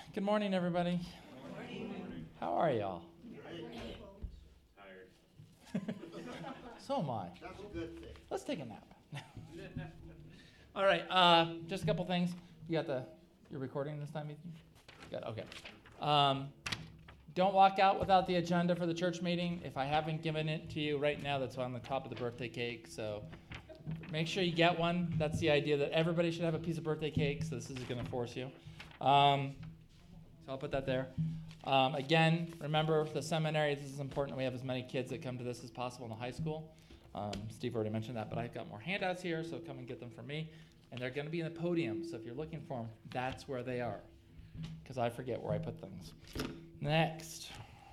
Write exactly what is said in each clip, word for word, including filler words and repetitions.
Good morning, everybody. Good morning. How are y'all? Tired. So am I. That's a good thing. Let's take a nap. All right, uh, just a couple things. You got the, you're recording this time, Ethan? Good, okay. Um, don't walk out without the agenda for the church meeting. If I haven't given it to you right now, that's on the top of the birthday cake. So make sure you get one. That's the idea, that everybody should have a piece of birthday cake, so this is going to force you. Um, so I'll put that there. Um, again, remember the seminary, this is important. We have as many kids that come to this as possible in the high school. Um, Steve already mentioned that, but I've got more handouts here, so come and get them from me. And they're going to be in the podium, so if you're looking for them, that's where they are, because I forget where I put things. Next.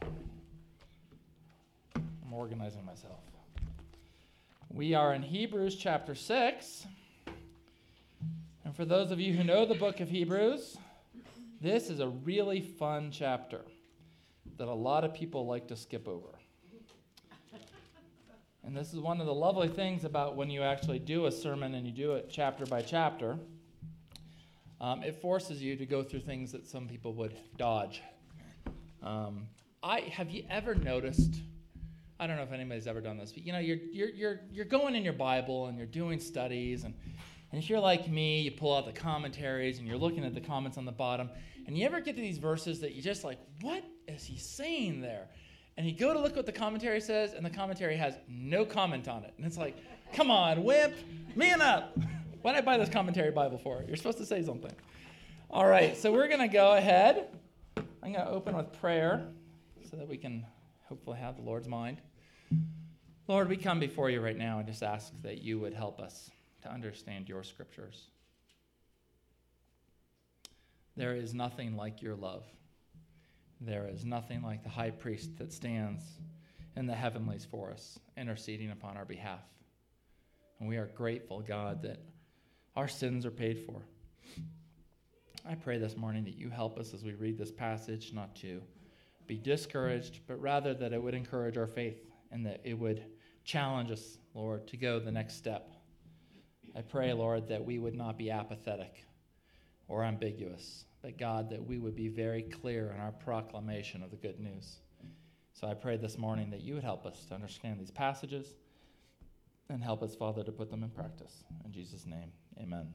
I'm organizing myself. We are in Hebrews chapter six. And for those of you who know the book of Hebrews, this is a really fun chapter that a lot of people like to skip over. And this is one of the lovely things about when you actually do a sermon and you do it chapter by chapter. Um, it forces you to go through things that some people would dodge. Um, I have you ever noticed? I don't know if anybody's ever done this, but you know, you're you're you're you're going in your Bible and you're doing studies, and and if you're like me, you pull out the commentaries and you're looking at the comments on the bottom, and you ever get to these verses that you're just like, what is he saying there? And you go to look what the commentary says, and the commentary has no comment on it. And it's like, come on, wimp, man up. What did I buy this commentary Bible for? You're supposed to say something. All right, so we're going to go ahead. I'm going to open with prayer so that we can hopefully have the Lord's mind. Lord, we come before you right now and just ask that you would help us to understand your scriptures. There is nothing like your love. There is nothing like the high priest that stands in the heavenlies for us, interceding upon our behalf. And we are grateful, God, that our sins are paid for. I pray this morning that you help us as we read this passage not to be discouraged, but rather that it would encourage our faith and that it would challenge us, Lord, to go the next step. I pray, Lord, that we would not be apathetic or ambiguous, but God, that we would be very clear in our proclamation of the good news. So I pray this morning that you would help us to understand these passages and help us, Father, to put them in practice. In Jesus' name, amen.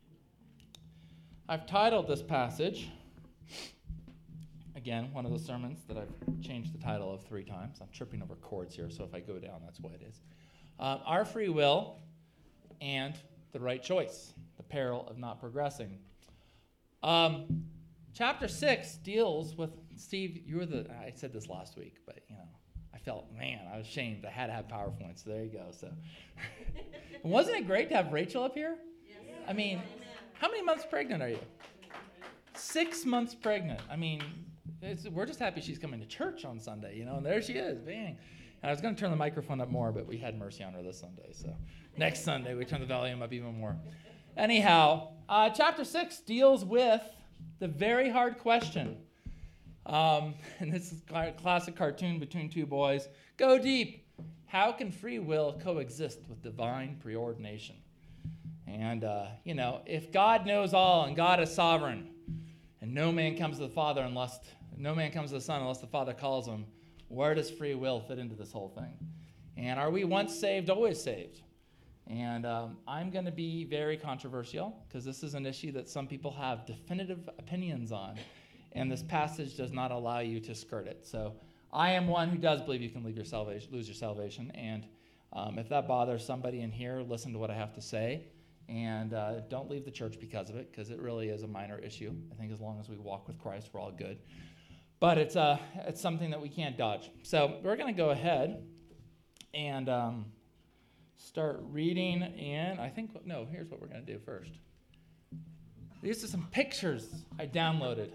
I've titled this passage, again, one of those sermons that I've changed the title of three times. I'm tripping over chords here, so if I go down, that's why it is. Uh, Our free will and the right choice, the peril of not progressing. Um, chapter six deals with, Steve, you were the, I said this last week, but, you know, I felt, man, I was ashamed. I had to have PowerPoint, so there you go. So, wasn't it great to have Rachel up here? Yes. I mean, how many months pregnant are you? Six months pregnant. I mean, it's, we're just happy she's coming to church on Sunday, you know, and there she is, bang. And I was going to turn the microphone up more, but we had mercy on her this Sunday. So next Sunday, we turn the volume up even more. Anyhow, uh, chapter six deals with the very hard question. Um, and this is a classic cartoon between two boys. Go deep. How can free will coexist with divine preordination? And, uh, you know, if God knows all and God is sovereign, and no man comes to the Father unless, no man comes to the Son unless the Father calls him, where does free will fit into this whole thing? And are we once saved, always saved? And um, I'm going to be very controversial because this is an issue that some people have definitive opinions on, and this passage does not allow you to skirt it. So I am one who does believe you can leave your salvation, lose your salvation, and um, if that bothers somebody in here, listen to what I have to say, and uh, don't leave the church because of it, because it really is a minor issue. I think as long as we walk with Christ, we're all good. But it's uh, it's something that we can't dodge. So we're going to go ahead and Um, start reading in, I think, no, here's what we're going to do first. These are some pictures I downloaded.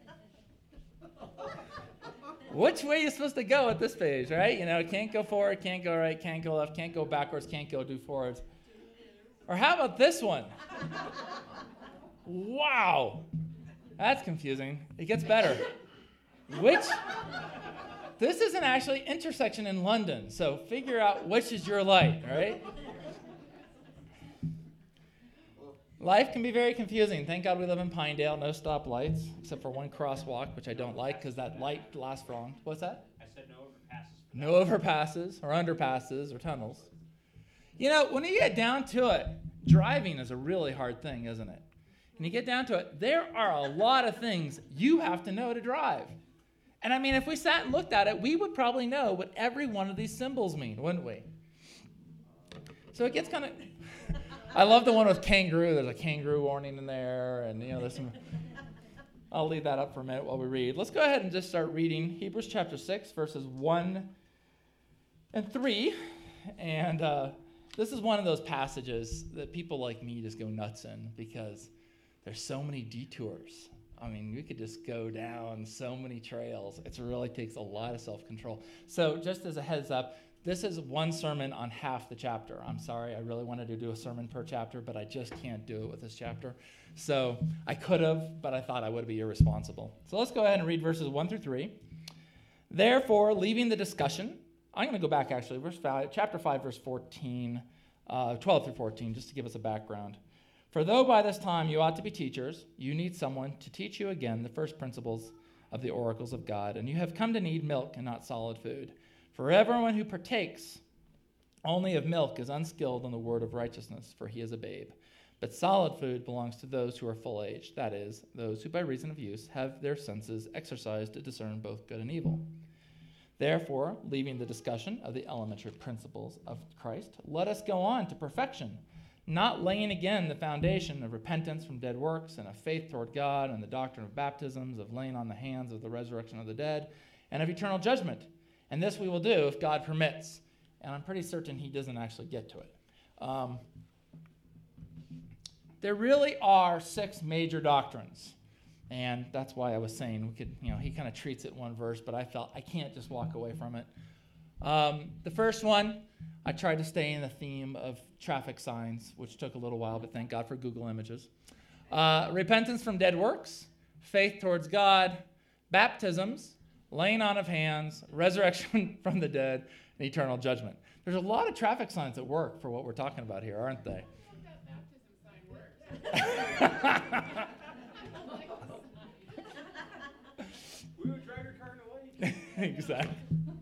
Which way are you supposed to go at this page, right? You know, can't go forward, can't go right, can't go left, can't go backwards, can't go do forwards. Or how about this one? Wow. That's confusing. It gets better. Which... This is an actually intersection in London, so figure out which is your light, right? Life can be very confusing. Thank God we live in Pinedale, no stoplights, except for one crosswalk, which I don't like because that light lasts for long. What's that? I said no overpasses. No overpasses or underpasses or tunnels. You know, when you get down to it, driving is a really hard thing, isn't it? When you get down to it, there are a lot of things you have to know to drive. And I mean, if we sat and looked at it, we would probably know what every one of these symbols mean, wouldn't we? So it gets kind of... I love the one with kangaroo. There's a kangaroo warning in there, and, you know, there's some... I'll leave that up for a minute while we read. Let's go ahead and just start reading Hebrews chapter six, verses one and three. And uh, this is one of those passages that people like me just go nuts in because there's so many detours. I mean, we could just go down so many trails. It really takes a lot of self-control. So just as a heads up, this is one sermon on half the chapter. I'm sorry, I really wanted to do a sermon per chapter, but I just can't do it with this chapter. So I could have, but I thought I would be irresponsible. So let's go ahead and read verses one through three. Therefore, leaving the discussion, I'm going to go back actually, verse five, chapter five, verse fourteen, uh, twelve through fourteen, just to give us a background. For though by this time you ought to be teachers, you need someone to teach you again the first principles of the oracles of God, and you have come to need milk and not solid food. For everyone who partakes only of milk is unskilled in the word of righteousness, for he is a babe. But solid food belongs to those who are full age, that is, those who by reason of use have their senses exercised to discern both good and evil. Therefore, leaving the discussion of the elementary principles of Christ, let us go on to perfection, not laying again the foundation of repentance from dead works and of faith toward God and the doctrine of baptisms, of laying on the hands of the resurrection of the dead, and of eternal judgment. And this we will do if God permits. And I'm pretty certain he doesn't actually get to it. Um, there really are six major doctrines. And that's why I was saying we could, you know, he kind of treats it one verse, but I felt I can't just walk away from it. Um, the first one, I tried to stay in the theme of traffic signs, which took a little while, but thank God for Google Images. Uh, repentance from dead works, faith towards God, baptisms, laying on of hands, resurrection from the dead, and eternal judgment. There's a lot of traffic signs that work for what we're talking about here, aren't they? We would drive your car away. Exactly.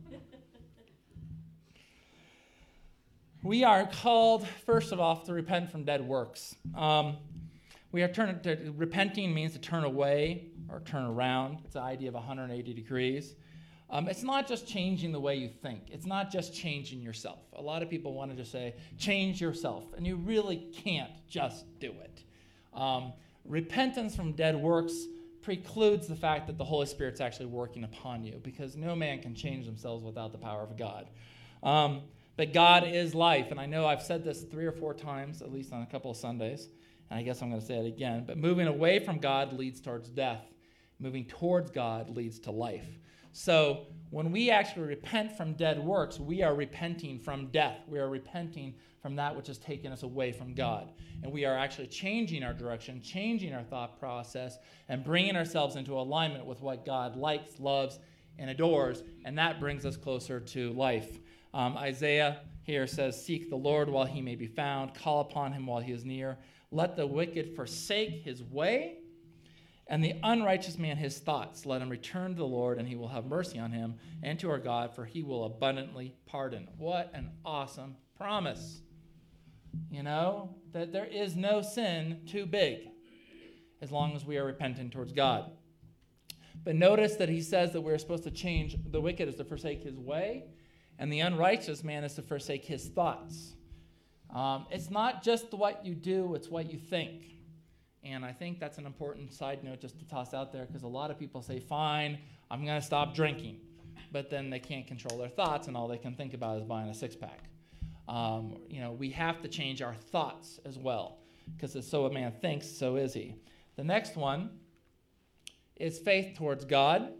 We are called, first of all, to repent from dead works. Um, we are turning to, repenting means to turn away or turn around. It's the idea of one hundred eighty degrees. Um, it's not just changing the way you think. It's not just changing yourself. A lot of people want to just say, change yourself, and you really can't just do it. Um, repentance from dead works precludes the fact that the Holy Spirit's actually working upon you, because no man can change themselves without the power of God. Um, but God is life, and I know I've said this three or four times, at least on a couple of Sundays, and I guess I'm going to say it again, but moving away from God leads towards death. Moving towards God leads to life. So when we actually repent from dead works, we are repenting from death. We are repenting from that which has taken us away from God. And we are actually changing our direction, changing our thought process, and bringing ourselves into alignment with what God likes, loves, and adores. And that brings us closer to life. Um, Isaiah here says, seek the Lord while he may be found. Call upon him while he is near. Let the wicked forsake his way, and the unrighteous man his thoughts. Let him return to the Lord, and he will have mercy on him and to our God, for he will abundantly pardon. What an awesome promise. You know, that there is no sin too big as long as we are repentant towards God. But notice that he says that we're supposed to change. The wicked is to forsake his way, and the unrighteous man is to forsake his thoughts. Um, it's not just what you do, it's what you think. And I think that's an important side note just to toss out there, because a lot of people say, fine, I'm going to stop drinking. But then they can't control their thoughts, and all they can think about is buying a six-pack. Um, you know, we have to change our thoughts as well, because so a man thinks, so is he. The next one is faith towards God.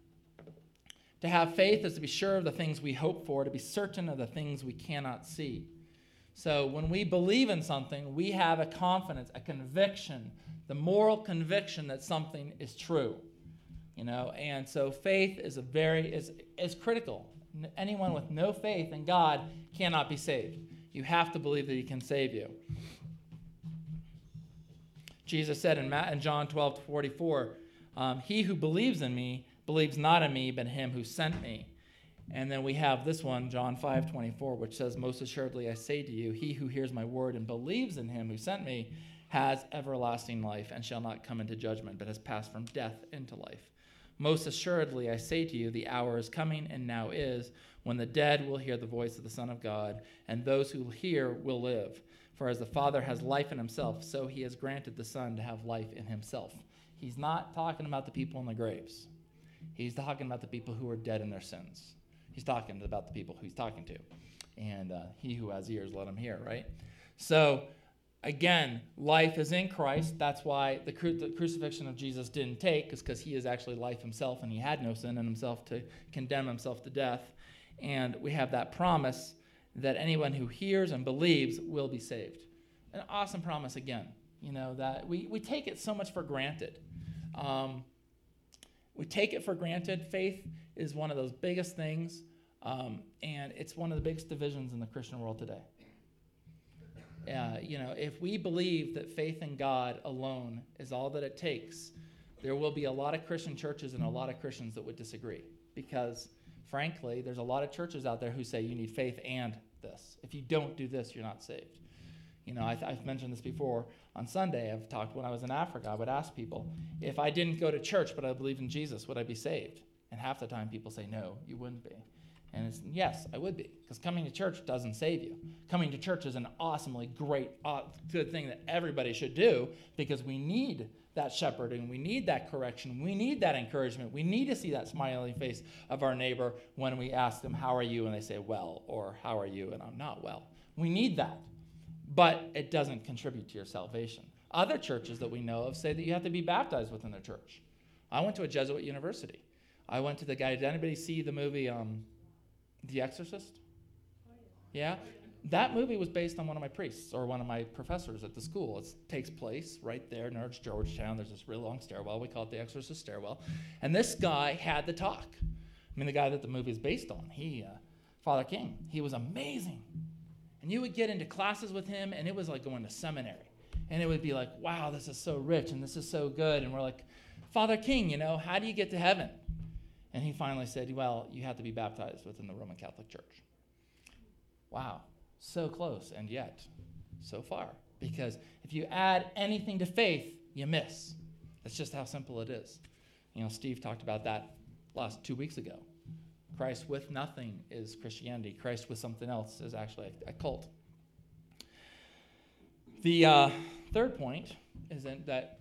To have faith is to be sure of the things we hope for, to be certain of the things we cannot see. So when we believe in something, we have a confidence, a conviction, the moral conviction that something is true. You know, and so faith is a very is is critical. Anyone with no faith in God cannot be saved. You have to believe that he can save you. Jesus said in, Ma- in John twelve forty-four, um, he who believes in me believes not in me, but him who sent me. And then we have this one, John five twenty-four, which says, most assuredly I say to you, he who hears my word and believes in him who sent me has everlasting life and shall not come into judgment, but has passed from death into life. Most assuredly I say to you, the hour is coming and now is, when the dead will hear the voice of the Son of God, and those who hear will live. For as the Father has life in himself, so he has granted the Son to have life in himself. He's not talking about the people in the graves. He's talking about the people who are dead in their sins. He's talking about the people who he's talking to. And uh, he who has ears, let him hear, right? So, again, life is in Christ. That's why the, cru- the crucifixion of Jesus didn't take, is because he is actually life himself, and he had no sin in himself to condemn himself to death. And we have that promise that anyone who hears and believes will be saved. An awesome promise again. You know, that we, we take it so much for granted. Um, we take it for granted. Faith is one of those biggest things, um, and it's one of the biggest divisions in the Christian world today. Uh, you know, if we believe that faith in God alone is all that it takes, there will be a lot of Christian churches and a lot of Christians that would disagree. Because, frankly, there's a lot of churches out there who say you need faith and this. If you don't do this, you're not saved. You know, I th- I've mentioned this before. On Sunday, I've talked when I was in Africa, I would ask people, if I didn't go to church but I believed in Jesus, would I be saved? And half the time people say, no, you wouldn't be. And it's, yes, I would be, because coming to church doesn't save you. Coming to church is an awesomely great, uh, good thing that everybody should do, because we need that shepherding, we need that correction, we need that encouragement, we need to see that smiling face of our neighbor when we ask them, how are you? And they say, well, or how are you? And I'm not well. We need that, but it doesn't contribute to your salvation. Other churches that we know of say that you have to be baptized within their church. I went to a Jesuit university. I went to the guy, did anybody see the movie um, The Exorcist? Yeah? That movie was based on one of my priests or one of my professors at the school. It takes place right there near Georgetown. There's this really long stairwell. We call it the Exorcist stairwell. And this guy had the talk. I mean, the guy that the movie is based on, he, uh, Father King, he was amazing. And you would get into classes with him, and it was like going to seminary. And it would be like, wow, this is so rich, and this is so good. And we're like, Father King, you know, how do you get to heaven? And he finally said, well, you have to be baptized within the Roman Catholic Church. Wow, so close, and yet so far. Because if you add anything to faith, you miss. That's just how simple it is. You know, Steve talked about that last two weeks ago. Christ with nothing is Christianity. Christ with something else is actually a, a cult. The uh, third point is that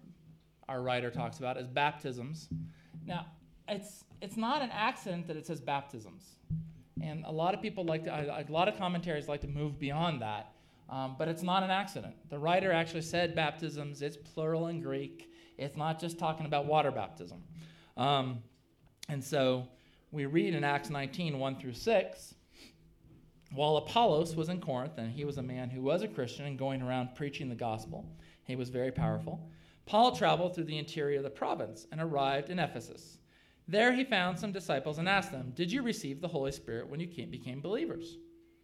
our writer talks about is baptisms. Now, it's it's not an accident that it says baptisms. And a lot of people like to, a lot of commentaries like to move beyond that, um, but it's not an accident. The writer actually said baptisms. It's plural in Greek. It's not just talking about water baptism. Um, and so we read in Acts nineteen, one through six, while Apollos was in Corinth, and he was a man who was a Christian and going around preaching the gospel, he was very powerful, Paul traveled through the interior of the province and arrived in Ephesus. There he found some disciples and asked them, did you receive the Holy Spirit when you came, became believers?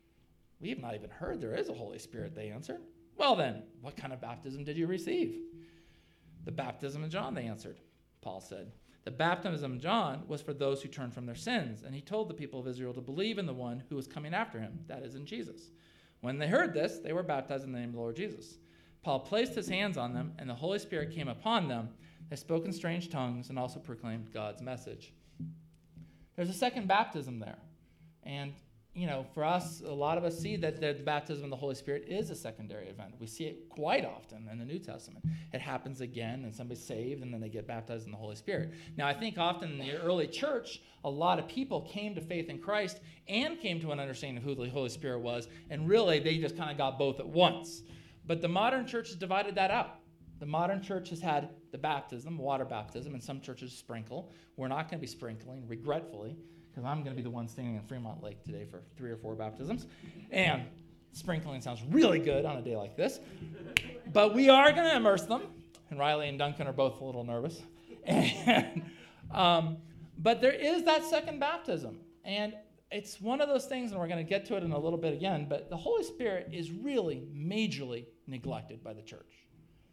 We have not even heard there is a Holy Spirit, they answered. Well then, what kind of baptism did you receive? The baptism of John, they answered. Paul said, the baptism of John was for those who turned from their sins, and he told the people of Israel to believe in the one who was coming after him, that is, in Jesus. When they heard this, they were baptized in the name of the Lord Jesus. Paul placed his hands on them, and the Holy Spirit came upon them. They spoke in strange tongues and also proclaimed God's message. There's a second baptism there. And, you know, for us, a lot of us see that the baptism of the Holy Spirit is a secondary event. We see it quite often in the New Testament. It happens again, and somebody's saved, and then they get baptized in the Holy Spirit. Now, I think often in the early church, a lot of people came to faith in Christ and came to an understanding of who the Holy Spirit was, and really they just kind of got both at once. But the modern church has divided that up. The modern church has had the baptism, water baptism, and some churches sprinkle. We're not going to be sprinkling, regretfully, because I'm going to be the one standing in Fremont Lake today for three or four baptisms. And sprinkling sounds really good on a day like this. But we are going to immerse them. And Riley and Duncan are both a little nervous. And, um, but there is that second baptism. And it's one of those things, and we're going to get to it in a little bit again, but the Holy Spirit is really majorly neglected by the church.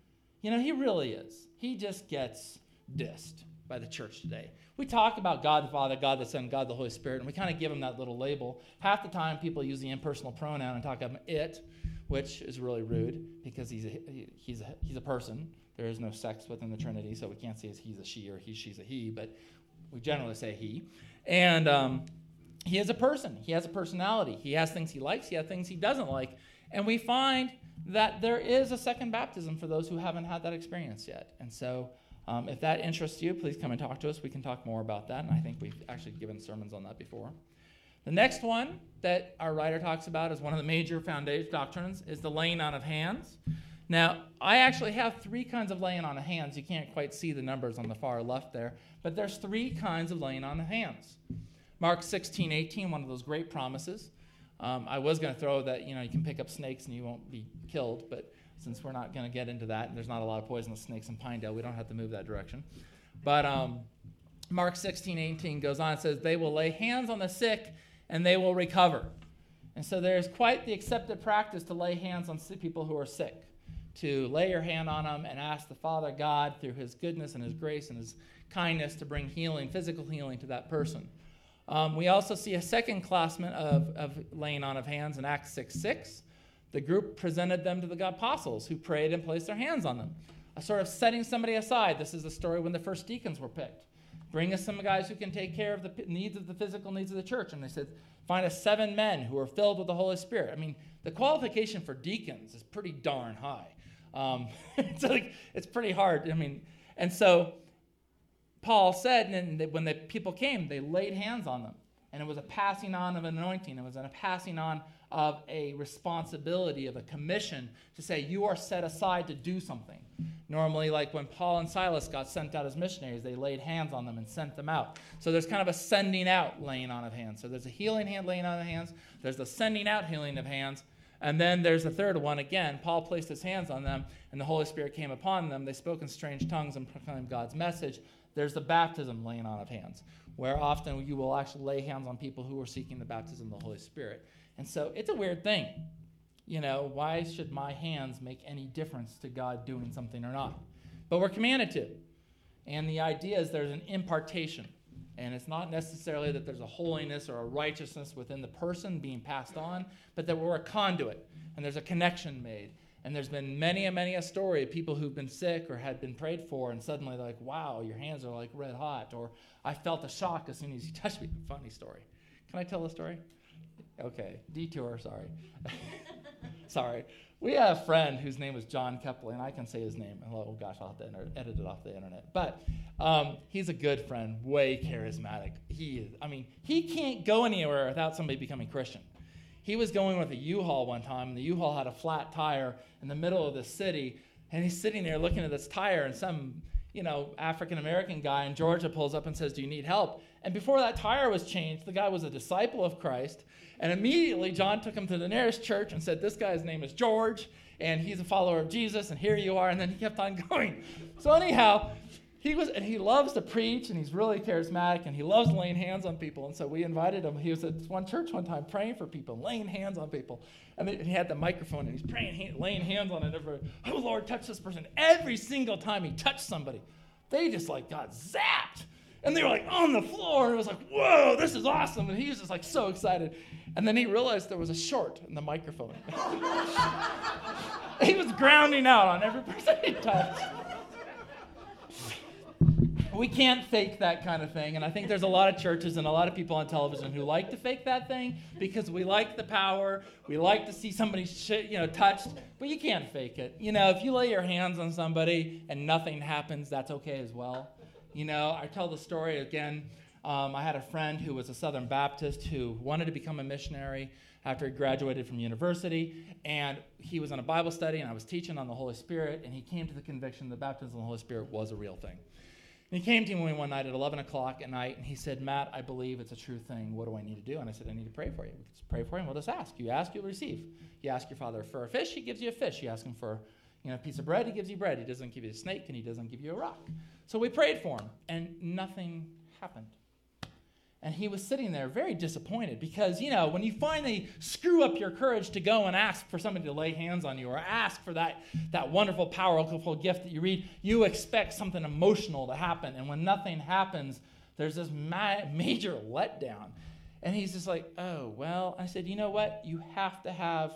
You know, he really is. He just gets dissed by the church today. We talk about God the Father, God the Son, God the Holy Spirit, and we kind of give him that little label. Half the time people use the impersonal pronoun and talk about it, which is really rude because he's a, he's a, he's a person. There is no sex within the Trinity, so we can't say he's a she or he, she's a he, but we generally say he. And um, he is a person. He has a personality. He has things he likes. He has things he doesn't like. And we find that there is a second baptism for those who haven't had that experience yet. And so um, if that interests you, please come and talk to us. We can talk more about that, and I think we've actually given sermons on that before. The next one that our writer talks about as one of the major foundation doctrines is the laying on of hands. Now, I actually have three kinds of laying on of hands. You can't quite see the numbers on the far left there, but there's three kinds of laying on of hands. Mark sixteen eighteen, one of those great promises. Um, I was going to throw that, you know, you can pick up snakes and you won't be killed, but since we're not going to get into that, and there's not a lot of poisonous snakes in Pinedale, we don't have to move that direction. But um, Mark sixteen eighteen goes on and says, they will lay hands on the sick and they will recover. And so there's quite the accepted practice to lay hands on people who are sick, to lay your hand on them and ask the Father God through his goodness and his grace and his kindness to bring healing, physical healing to that person. Um, we also see a second classment of, of laying on of hands in Acts six six. The group presented them to the apostles who prayed and placed their hands on them, a sort of setting somebody aside. This is the story when the first deacons were picked. Bring us some guys who can take care of the needs of the physical needs of the church. And they said, find us seven men who are filled with the Holy Spirit. I mean, the qualification for deacons is pretty darn high. Um, it's like it's pretty hard. I mean, and so Paul said, and they, when the people came, they laid hands on them. And it was a passing on of an anointing. It was a passing on of a responsibility, of a commission to say, you are set aside to do something. Normally, like when Paul and Silas got sent out as missionaries, they laid hands on them and sent them out. So there's kind of a sending out laying on of hands. So there's a healing hand laying on of hands. There's the sending out healing of hands. And then there's the third one. Again, Paul placed his hands on them, and the Holy Spirit came upon them. They spoke in strange tongues and proclaimed God's message. There's the baptism laying on of hands, where often you will actually lay hands on people who are seeking the baptism of the Holy Spirit. And so it's a weird thing. You know, why should my hands make any difference to God doing something or not? But we're commanded to. And the idea is there's an impartation. And it's not necessarily that there's a holiness or a righteousness within the person being passed on, but that we're a conduit, and there's a connection made. And there's been many and many a story of people who've been sick or had been prayed for, and suddenly they're like, wow, your hands are like red hot, or I felt a shock as soon as you touched me. Funny story. Can I tell a story? Okay, detour, sorry. Sorry. We had a friend whose name was John Kepley, and I can say his name. Oh, gosh, I'll have to enter, edit it off the internet. But um, he's a good friend, way charismatic. He is. I mean, he can't go anywhere without somebody becoming Christian. He was going with a U-Haul one time, and the U-Haul had a flat tire in the middle of the city, and he's sitting there looking at this tire, and some, you know, African-American guy in Georgia pulls up and says, do you need help? And before that tire was changed, the guy was a disciple of Christ, and immediately John took him to the nearest church and said, this guy's name is George, and he's a follower of Jesus, and here you are, and then he kept on going. So anyhow, he was, and he loves to preach, and he's really charismatic, and he loves laying hands on people, and so we invited him. He was at one church one time praying for people, laying hands on people, and he had the microphone, and he's praying, laying hands on it. Everybody, oh, Lord, touch this person. Every single time he touched somebody, they just like got zapped. And they were like on the floor, and it was like, whoa, this is awesome. And he was just like so excited. And then he realized there was a short in the microphone. He was grounding out on every person he touched. We can't fake that kind of thing. And I think there's a lot of churches and a lot of people on television who like to fake that thing because we like the power. We like to see somebody sh- you know, touched. But you can't fake it. You know, if you lay your hands on somebody and nothing happens, that's okay as well. You know, I tell the story again. Um, I had a friend who was a Southern Baptist who wanted to become a missionary after he graduated from university, and he was in a Bible study, and I was teaching on the Holy Spirit, and he came to the conviction that baptism of the Holy Spirit was a real thing. And he came to me one night at eleven o'clock at night, and he said, Matt, I believe it's a true thing. What do I need to do? And I said, I need to pray for you. Just pray for him. We'll just ask. You ask, you'll receive. You ask your Father for a fish, he gives you a fish. You ask him for you know, a piece of bread, he gives you bread. He doesn't give you a snake, and he doesn't give you a rock. So we prayed for him, and nothing happened. And he was sitting there very disappointed because, you know, when you finally screw up your courage to go and ask for somebody to lay hands on you or ask for that, that wonderful, powerful gift that you read, you expect something emotional to happen. And when nothing happens, there's this ma- major letdown. And he's just like, oh, well, I said, you know what? You have to have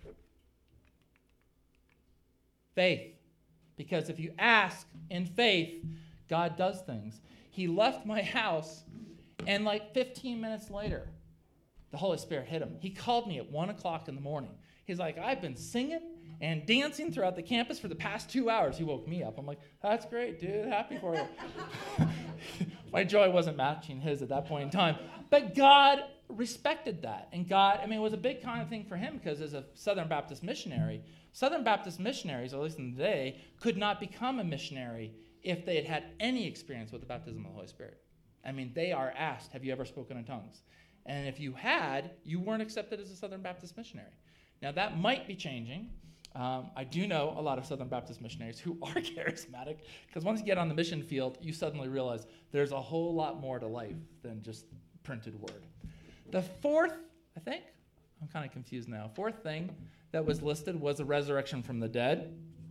faith. Because if you ask in faith, God does things. He left my house, and like fifteen minutes later, the Holy Spirit hit him. He called me at one o'clock in the morning. He's like, I've been singing and dancing throughout the campus for the past two hours. He woke me up. I'm like, that's great, dude. Happy for you. My joy wasn't matching his at that point in time. But God respected that. And God, I mean, it was a big kind of thing for him because as a Southern Baptist missionary, Southern Baptist missionaries, at least in the day, could not become a missionary if they had had any experience with the baptism of the Holy Spirit. I mean, they are asked, have you ever spoken in tongues? And if you had, you weren't accepted as a Southern Baptist missionary. Now, that might be changing. Um, I do know a lot of Southern Baptist missionaries who are charismatic, because once you get on the mission field, you suddenly realize there's a whole lot more to life than just printed word. The fourth, I think, I'm kind of confused now, fourth thing that was listed was the resurrection from the dead.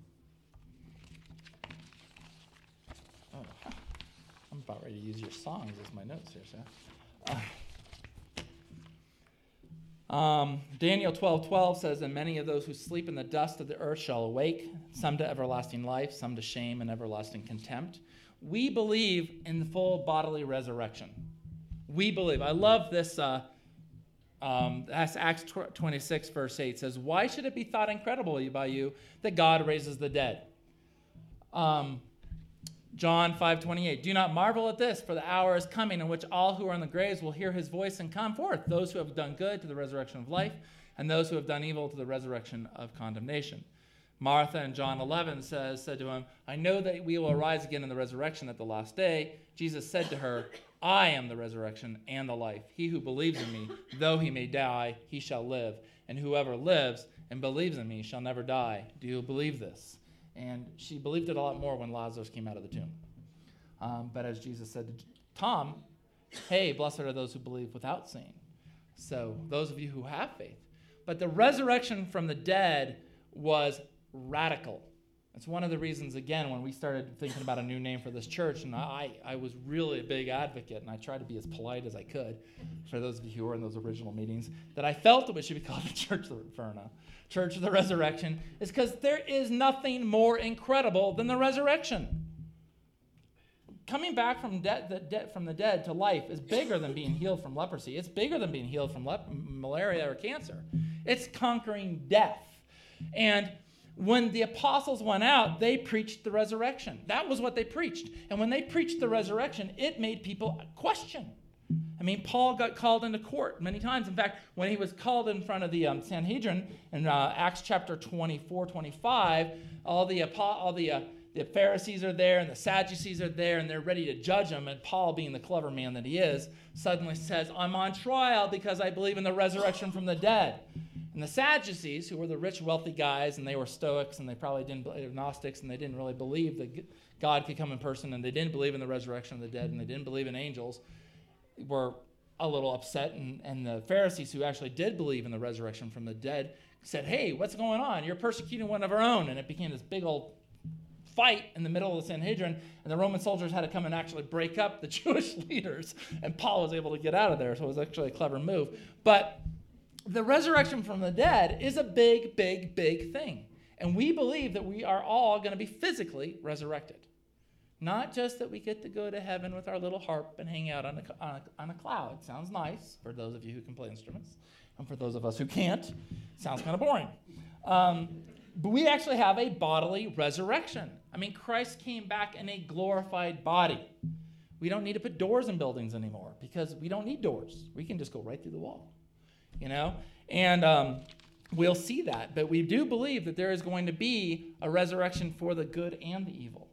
Oh, I'm about ready to use your songs as my notes here, sir. Uh, um, Daniel twelve twelve says, and many of those who sleep in the dust of the earth shall awake, some to everlasting life, some to shame and everlasting contempt. We believe in the full bodily resurrection. We believe. I love this. Uh, um, that's Acts twenty-six, verse eight says, why should it be thought incredible by you that God raises the dead? Um, John five twenty-eight, do not marvel at this, for the hour is coming in which all who are in the graves will hear his voice and come forth, those who have done good to the resurrection of life, and those who have done evil to the resurrection of condemnation. Martha in John eleven says, said to him, I know that we will arise again in the resurrection at the last day. Jesus said to her, I am the resurrection and the life. He who believes in me, though he may die, he shall live. And whoever lives and believes in me shall never die. Do you believe this? And she believed it a lot more when Lazarus came out of the tomb. Um, but as Jesus said to Tom, hey, blessed are those who believe without seeing. So those of you who have faith. But the resurrection from the dead was radical. It's one of the reasons, again, when we started thinking about a new name for this church, and I, I was really a big advocate, and I tried to be as polite as I could, for those of you who were in those original meetings, that I felt that it should be called the Church of the Inferno, Church of the Resurrection, is because there is nothing more incredible than the resurrection. Coming back from, de- the de- from the dead to life is bigger than being healed from leprosy. It's bigger than being healed from lep- malaria or cancer. It's conquering death. And when the apostles went out, they preached the resurrection. That was what they preached. And when they preached the resurrection, it made people question. I mean, Paul got called into court many times. In fact, when he was called in front of the um, Sanhedrin in uh, Acts chapter twenty-four, twenty-five, all the all the uh, the Pharisees are there and the Sadducees are there, and they're ready to judge him. And Paul, being the clever man that he is, suddenly says, I'm on trial because I believe in the resurrection from the dead. And the Sadducees, who were the rich, wealthy guys, and they were Stoics, and they probably didn't believe, Gnostics, and they didn't really believe that God could come in person, and they didn't believe in the resurrection of the dead, and they didn't believe in angels, were a little upset. And, and the Pharisees, who actually did believe in the resurrection from the dead, said, hey, what's going on? You're persecuting one of our own. And it became this big old fight in the middle of the Sanhedrin, and the Roman soldiers had to come and actually break up the Jewish leaders, and Paul was able to get out of there, so it was actually a clever move. But the resurrection from the dead is a big, big, big thing. And we believe that we are all going to be physically resurrected. Not just that we get to go to heaven with our little harp and hang out on a, on a, on a cloud. Sounds nice for those of you who can play instruments. And for those of us who can't, sounds kind of boring. Um, but we actually have a bodily resurrection. I mean, Christ came back in a glorified body. We don't need to put doors in buildings anymore because we don't need doors. We can just go right through the wall. You know, and um, we'll see that. But we do believe that there is going to be a resurrection for the good and the evil.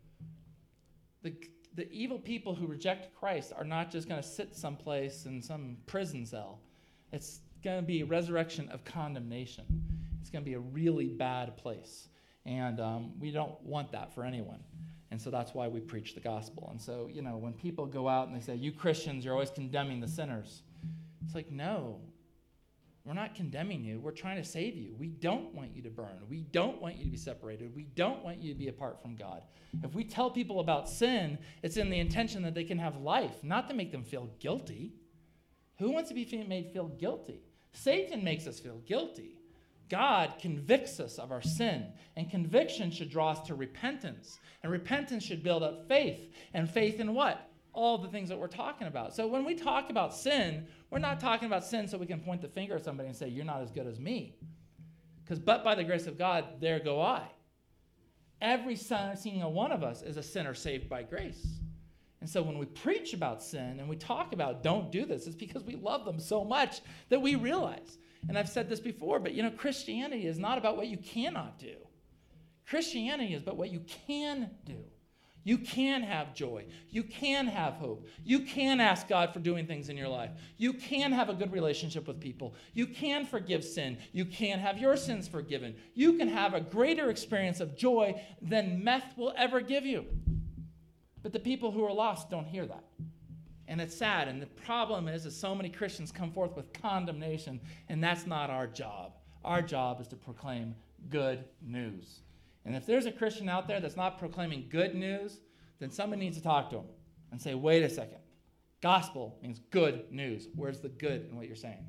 The, the evil people who reject Christ are not just going to sit someplace in some prison cell. It's going to be a resurrection of condemnation. It's going to be a really bad place. And um, we don't want that for anyone. And so that's why we preach the gospel. And so, you know, when people go out and they say, you Christians, you're always condemning the sinners. It's like, no, we're not condemning you. We're trying to save you. We don't want you to burn. We don't want you to be separated. We don't want you to be apart from God. If we tell people about sin, it's in the intention that they can have life, not to make them feel guilty. Who wants to be made feel guilty? Satan makes us feel guilty. God convicts us of our sin, and conviction should draw us to repentance. And repentance should build up faith. And faith in what? All the things that we're talking about. So when we talk about sin, we're not talking about sin so we can point the finger at somebody and say, you're not as good as me. Because but by the grace of God, there go I. Every single one of us is a sinner saved by grace. And so when we preach about sin and we talk about don't do this, it's because we love them so much that we realize. And I've said this before, but you know, Christianity is not about what you cannot do. Christianity is about what you can do. You can have joy. You can have hope. You can ask God for doing things in your life. You can have a good relationship with people. You can forgive sin. You can have your sins forgiven. You can have a greater experience of joy than meth will ever give you. But the people who are lost don't hear that. And it's sad. And the problem is that so many Christians come forth with condemnation, and that's not our job. Our job is to proclaim good news. And if there's a Christian out there that's not proclaiming good news, then somebody needs to talk to them and say, wait a second. Gospel means good news. Where's the good in what you're saying?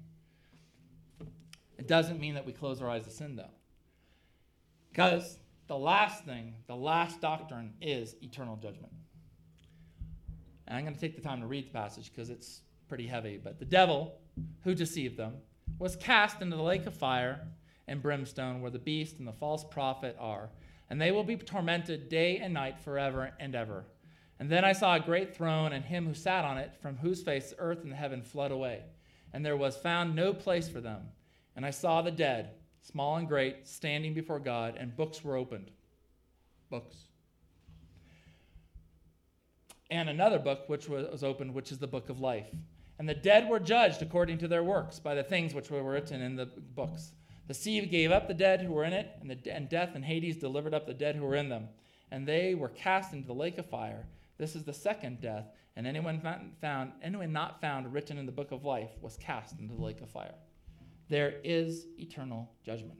It doesn't mean that we close our eyes to sin, though. Because the last thing, the last doctrine is eternal judgment. And I'm going to take the time to read the passage because it's pretty heavy. But the devil, who deceived them, was cast into the lake of fire and brimstone where the beast and the false prophet are. And they will be tormented day and night forever and ever. And then I saw a great throne and him who sat on it, from whose face the earth and the heaven fled away. And there was found no place for them. And I saw the dead, small and great, standing before God, and books were opened. Books. And another book which was opened, which is the book of life. And the dead were judged according to their works by the things which were written in the books. The sea gave up the dead who were in it, and, the, and death and Hades delivered up the dead who were in them. And they were cast into the lake of fire. This is the second death, and anyone not found, anyone not found written in the book of life was cast into the lake of fire. There is eternal judgment.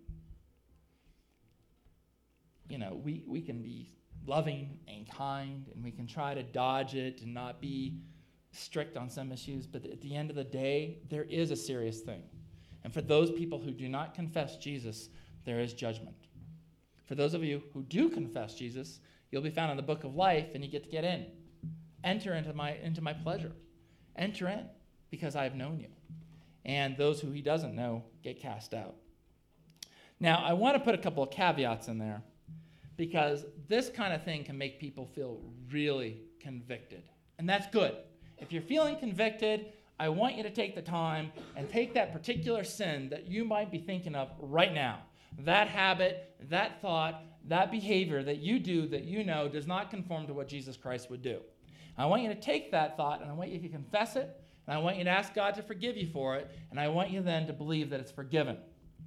You know, we, we can be loving and kind, and we can try to dodge it and not be strict on some issues, but at the end of the day, there is a serious thing. And for those people who do not confess Jesus, there is judgment. For those of you who do confess Jesus, you'll be found in the book of life, and you get to get in. Enter into my, into my pleasure. Enter in, because I have known you. And those who he doesn't know get cast out. Now, I want to put a couple of caveats in there, because this kind of thing can make people feel really convicted. And that's good. If you're feeling convicted, I want you to take the time and take that particular sin that you might be thinking of right now. That habit, that thought, that behavior that you do that you know does not conform to what Jesus Christ would do. I want you to take that thought, and I want you to confess it, and I want you to ask God to forgive you for it, and I want you then to believe that it's forgiven.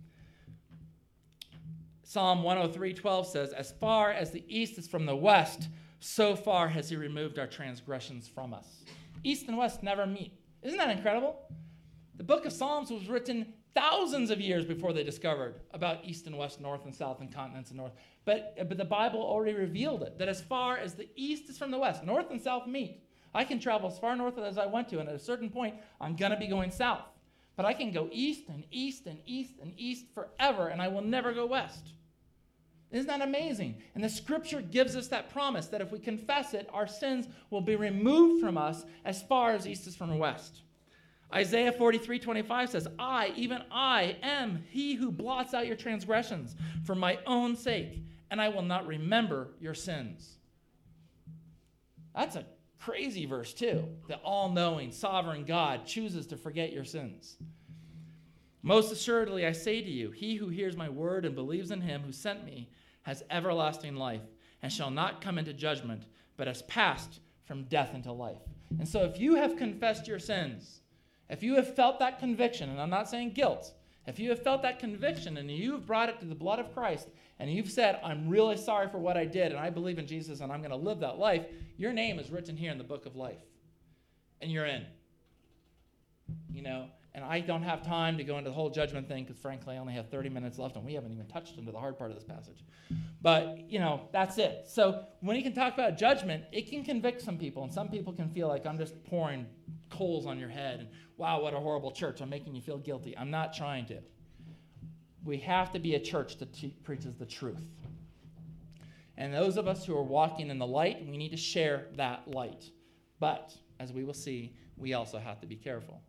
Psalm one oh three twelve says, as far as the east is from the west, so far has he removed our transgressions from us. East and west never meet. Isn't that incredible? The book of Psalms was written thousands of years before they discovered about east and west, north and south, and continents and north. But, but the Bible already revealed it, that as far as the east is from the west, north and south meet. I can travel as far north as I want to, and at a certain point, I'm going to be going south. But I can go east and east and east and east forever, and I will never go west. Isn't that amazing? And the scripture gives us that promise that if we confess it, our sins will be removed from us as far as east is from the west. Isaiah forty-three twenty-five says, I, even I, am he who blots out your transgressions for my own sake, and I will not remember your sins. That's a crazy verse too. The all-knowing, sovereign God chooses to forget your sins. Most assuredly, I say to you, he who hears my word and believes in him who sent me has everlasting life and shall not come into judgment, but has passed from death into life. And so if you have confessed your sins, if you have felt that conviction, and I'm not saying guilt, If you have felt that conviction and you've brought it to the blood of Christ and you've said, I'm really sorry for what I did and I believe in Jesus and I'm going to live that life, your name is written here in the book of life. And you're in. You know, and I don't have time to go into the whole judgment thing because, frankly, I only have thirty minutes left and we haven't even touched into the hard part of this passage. But, you know, that's it. So when you can talk about judgment, it can convict some people, and some people can feel like I'm just pouring coals on your head and, wow, what a horrible church. I'm making you feel guilty. I'm not trying to. We have to be a church that te- preaches the truth. And those of us who are walking in the light, we need to share that light. But, as we will see, we also have to be careful.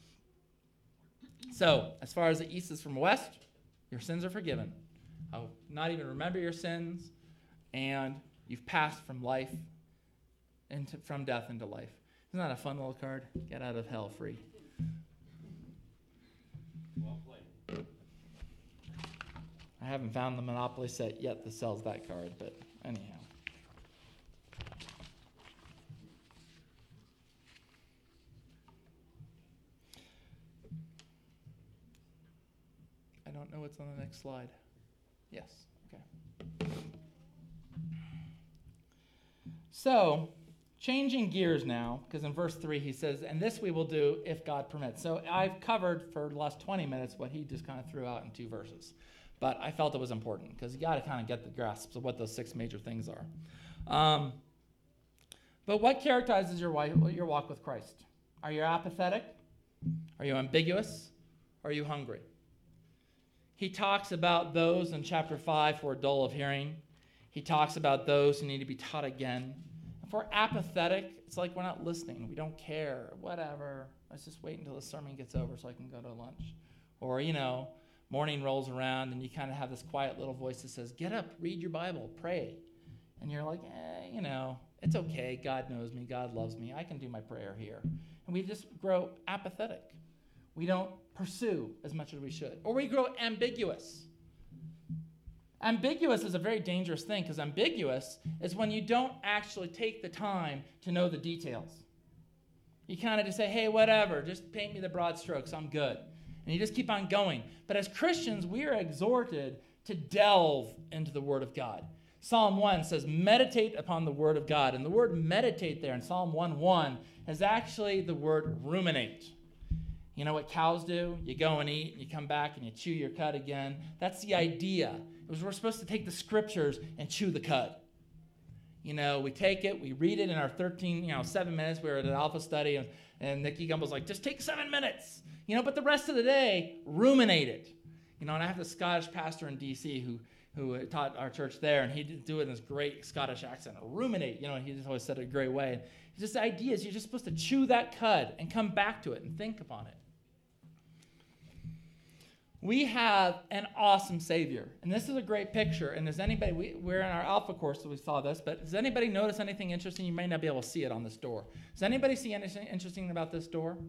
So, as far as the east is from west, your sins are forgiven. I'll not even remember your sins, and you've passed from life into from death into life. Isn't that a fun little card? Get out of hell free. Well played. I haven't found the Monopoly set yet that sells that card, but anyhow. I don't know what's on the next slide. Yes, okay. So, changing gears now, because in verse three he says, and this we will do if God permits. So I've covered for the last twenty minutes what he just kind of threw out in two verses. But I felt it was important, because you got to kind of get the grasp of what those six major things are. Um, but what characterizes your, your walk with Christ? Are you apathetic? Are you ambiguous? Are you hungry? He talks about those in chapter five who are dull of hearing. He talks about those who need to be taught again. If we're apathetic, it's like we're not listening. We don't care. Whatever. Let's just wait until the sermon gets over so I can go to lunch. Or, you know, morning rolls around and you kind of have this quiet little voice that says, get up, read your Bible, pray. And you're like, eh, you know, it's okay. God knows me. God loves me. I can do my prayer here. And we just grow apathetic. We don't pursue as much as we should. Or we grow ambiguous. Ambiguous is a very dangerous thing, because ambiguous is when you don't actually take the time to know the details. You kind of just say, hey, whatever, just paint me the broad strokes, I'm good. And you just keep on going. But as Christians, we are exhorted to delve into the Word of God. Psalm one says, meditate upon the Word of God. And the word meditate there in Psalm one one is actually the word ruminate. You know what cows do? You go and eat, and you come back, and you chew your cud again. That's the idea. It was we're supposed to take the scriptures and chew the cud. You know, we take it, we read it in our thirteen, you know, seven minutes. We were at an alpha study, and, and Nikki Gumbel's like, just take seven minutes. You know, but the rest of the day, ruminate it. You know, and I have this Scottish pastor in D C who who taught our church there, and he'd do it in this great Scottish accent. Ruminate, you know, and he just always said it a great way. It's just the idea is you're just supposed to chew that cud and come back to it and think upon it. We have an awesome Savior. And this is a great picture. And does anybody, we, we're in our Alpha course, so we saw this, but does anybody notice anything interesting? You may not be able to see it on this door. Does anybody see anything interesting about this door?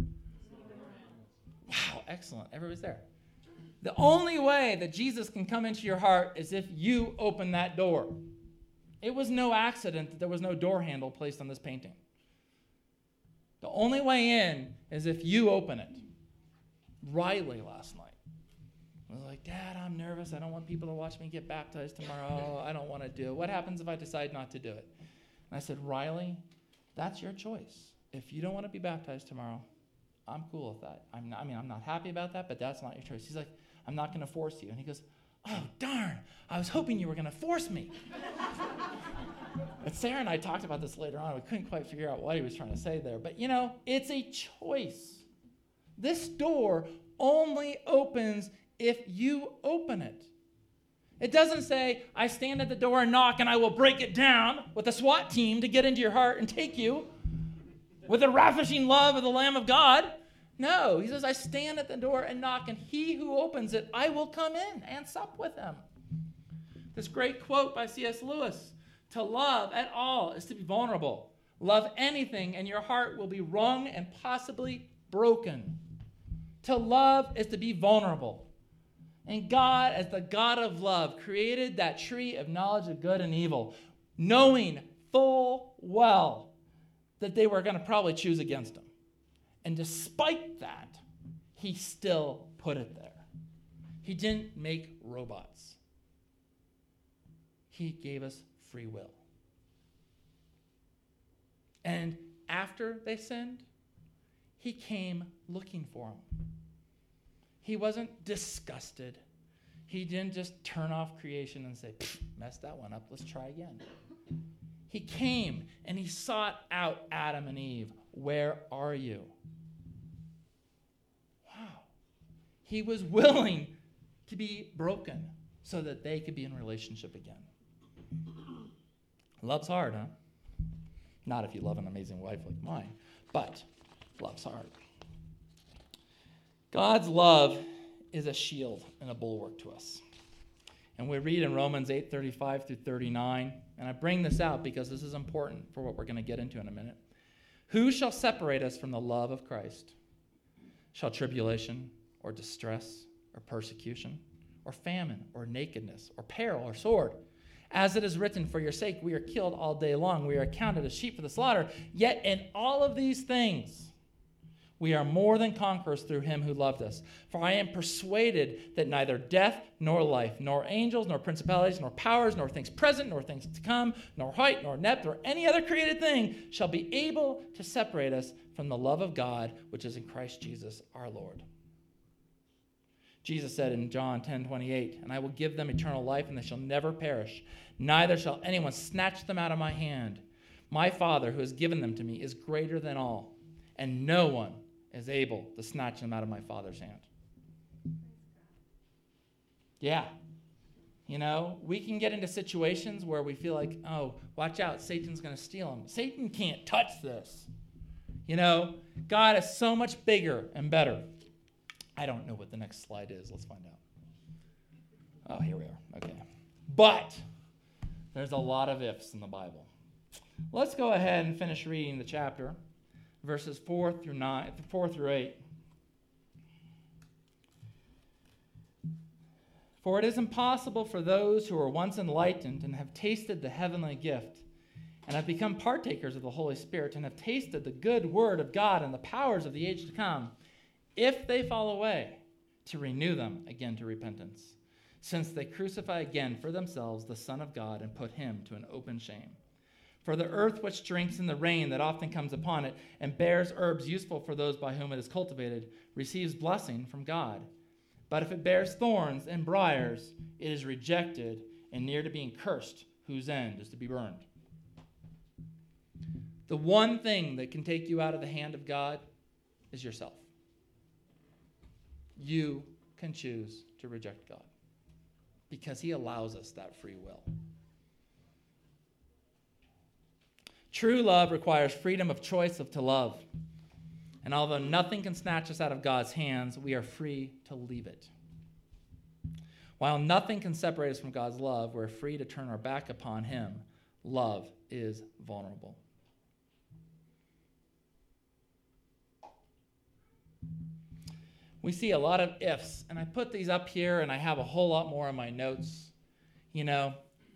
Wow, excellent. Everybody's there. The only way that Jesus can come into your heart is if you open that door. It was no accident that there was no door handle placed on this painting. The only way in is if you open it. Riley last night was like, Dad, I'm nervous. I don't want people to watch me get baptized tomorrow. I don't want to do it. What happens if I decide not to do it? And I said, Riley, that's your choice. If you don't want to be baptized tomorrow, I'm cool with that. I'm not, I mean, I'm not happy about that, but that's not your choice. He's like, I'm not going to force you. And he goes, oh, darn. I was hoping you were going to force me. And Sarah and I talked about this later on. We couldn't quite figure out what he was trying to say there. But, you know, it's a choice. This door only opens if you open it. It doesn't say, I stand at the door and knock and I will break it down with a SWAT team to get into your heart and take you with the ravishing love of the Lamb of God. No, he says, I stand at the door and knock, and he who opens it, I will come in and sup with him. This great quote by C S Lewis, to love at all is to be vulnerable. Love anything and your heart will be wrung and possibly broken. To love is to be vulnerable. And God, as the God of love, created that tree of knowledge of good and evil, knowing full well that they were going to probably choose against him. And despite that, he still put it there. He didn't make robots. He gave us free will. And after they sinned, he came looking for them. He wasn't disgusted. He didn't just turn off creation and say, messed that one up, let's try again. He came and he sought out Adam and Eve. Where are you? Wow. He was willing to be broken so that they could be in relationship again. Love's hard, huh? Not if you love an amazing wife like mine, but love's hard. God's love is a shield and a bulwark to us. And we read in Romans eight thirty-five through thirty-nine, and I bring this out because this is important for what we're going to get into in a minute. Who shall separate us from the love of Christ? Shall tribulation or distress or persecution or famine or nakedness or peril or sword? As it is written, for your sake we are killed all day long. We are accounted as sheep for the slaughter. Yet in all of these things we are more than conquerors through him who loved us. For I am persuaded that neither death nor life, nor angels, nor principalities, nor powers, nor things present, nor things to come, nor height, nor depth, nor any other created thing shall be able to separate us from the love of God, which is in Christ Jesus our Lord. Jesus said in John ten twenty-eight, and I will give them eternal life, and they shall never perish. Neither shall anyone snatch them out of my hand. My Father, who has given them to me, is greater than all, and no one is able to snatch them out of my Father's hand. Yeah. You know, we can get into situations where we feel like, oh, watch out, Satan's going to steal them. Satan can't touch this. You know, God is so much bigger and better. I don't know what the next slide is. Let's find out. Oh, here we are. Okay. But there's a lot of ifs in the Bible. Let's go ahead and finish reading the chapter, verses four through nine, four through eight. For it is impossible for those who were once enlightened and have tasted the heavenly gift and have become partakers of the Holy Spirit and have tasted the good word of God and the powers of the age to come, if they fall away, to renew them again to repentance, since they crucify again for themselves the Son of God and put him to an open shame. For the earth which drinks in the rain that often comes upon it and bears herbs useful for those by whom it is cultivated receives blessing from God. But if it bears thorns and briars, it is rejected and near to being cursed, whose end is to be burned. The one thing that can take you out of the hand of God is yourself. You can choose to reject God because he allows us that free will. True love requires freedom of choice of to love. And although nothing can snatch us out of God's hands, we are free to leave it. While nothing can separate us from God's love, we're free to turn our back upon him. Love is vulnerable. We see a lot of ifs, and I put these up here, and I have a whole lot more in my notes. You know,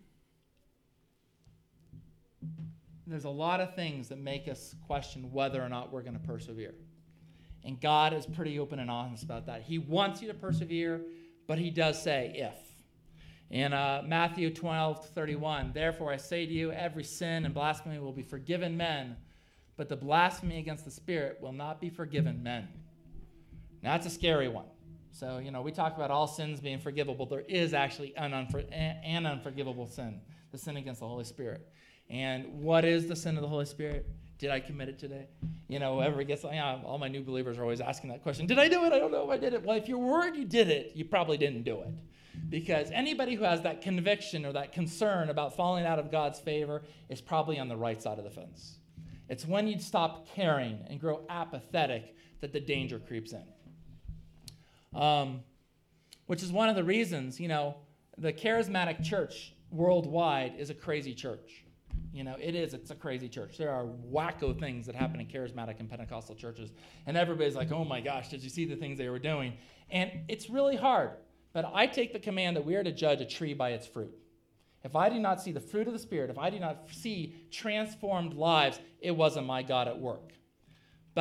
there's a lot of things that make us question whether or not we're going to persevere. And God is pretty open and honest about that. He wants you to persevere, but he does say if. In uh, Matthew twelve thirty-one, therefore I say to you, every sin and blasphemy will be forgiven men, but the blasphemy against the Spirit will not be forgiven men. Now, that's a scary one. So, you know, we talk about all sins being forgivable. There is actually an, unfor- an unforgivable sin, the sin against the Holy Spirit. And what is the sin of the Holy Spirit? Did I commit it today? You know, whoever gets, yeah, all my new believers are always asking that question. Did I do it? I don't know if I did it. Well, if you're worried you did it, you probably didn't do it. Because anybody who has that conviction or that concern about falling out of God's favor is probably on the right side of the fence. It's when you stop caring and grow apathetic that the danger creeps in. Um, which is one of the reasons, you know, the charismatic church worldwide is a crazy church. You know, it is. It's a crazy church. There are wacko things that happen in charismatic and Pentecostal churches. And everybody's like, oh my gosh, did you see the things they were doing? And it's really hard. But I take the command that we are to judge a tree by its fruit. If I do not see the fruit of the Spirit, if I do not see transformed lives, it wasn't my God at work. But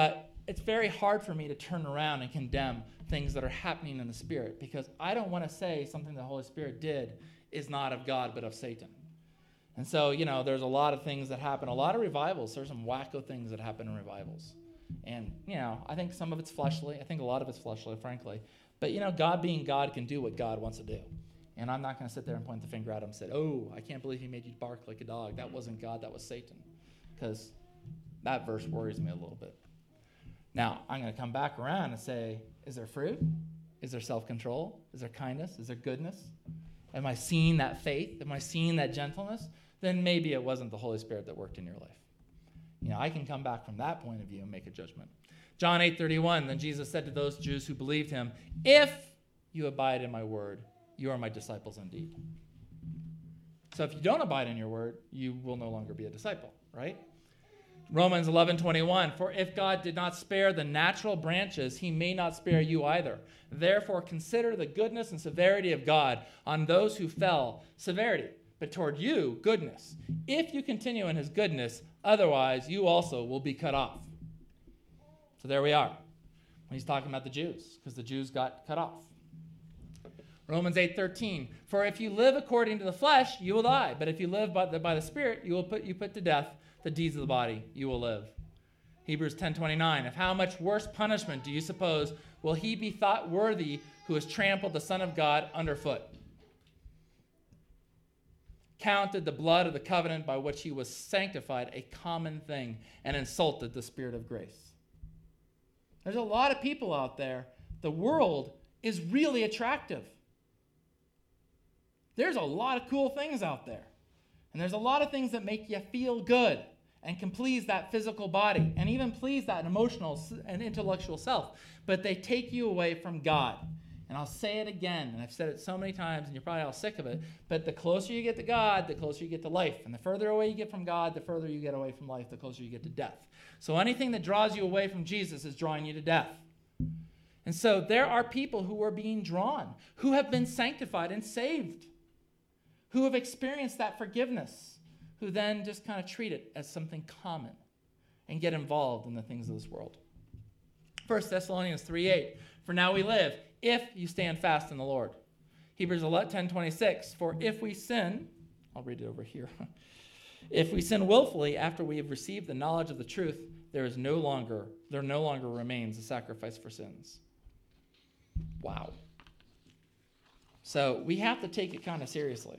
it's very hard for me to turn around and condemn things that are happening in the Spirit, because I don't want to say something the Holy Spirit did is not of God but of Satan. And so, you know, there's a lot of things that happen, a lot of revivals. There's some wacko things that happen in revivals. And, you know, I think some of it's fleshly. I think a lot of it's fleshly, frankly. But, you know, God being God can do what God wants to do. And I'm not going to sit there and point the finger at him and say, oh, I can't believe he made you bark like a dog. That wasn't God, that was Satan. Because that verse worries me a little bit. Now, I'm going to come back around and say, is there fruit? Is there self-control? Is there kindness? Is there goodness? Am I seeing that faith? Am I seeing that gentleness? Then maybe it wasn't the Holy Spirit that worked in your life. You know, I can come back from that point of view and make a judgment. John eight thirty-one, then Jesus said to those Jews who believed him, if you abide in my word, you are my disciples indeed. So if you don't abide in your word, you will no longer be a disciple, right? Romans eleven twenty-one, for if God did not spare the natural branches, he may not spare you either. Therefore consider the goodness and severity of God on those who fell, severity, but toward you, goodness. If you continue in his goodness, otherwise you also will be cut off. So there we are, when he's talking about the Jews, because the Jews got cut off. Romans eight thirteen, for if you live according to the flesh, you will die. But if you live by the, by the Spirit, you will put you put to death the deeds of the body, you will live. Hebrews ten twenty-nine, of how much worse punishment do you suppose will he be thought worthy who has trampled the Son of God underfoot? Counted the blood of the covenant by which he was sanctified a common thing, and insulted the Spirit of grace. There's a lot of people out there. The world is really attractive. There's a lot of cool things out there. And there's a lot of things that make you feel good and can please that physical body and even please that emotional and intellectual self. But they take you away from God. And I'll say it again, and I've said it so many times, and you're probably all sick of it, but the closer you get to God, the closer you get to life. And the further away you get from God, the further you get away from life, the closer you get to death. So anything that draws you away from Jesus is drawing you to death. And so there are people who are being drawn, who have been sanctified and saved, who have experienced that forgiveness, who then just kind of treat it as something common and get involved in the things of this world. First Thessalonians three eight, for now we live, if you stand fast in the Lord. Hebrews ten twenty-six, for if we sin, I'll read it over here. If we sin willfully after we have received the knowledge of the truth, there is no longer, there no longer remains a sacrifice for sins. Wow. So we have to take it kind of seriously.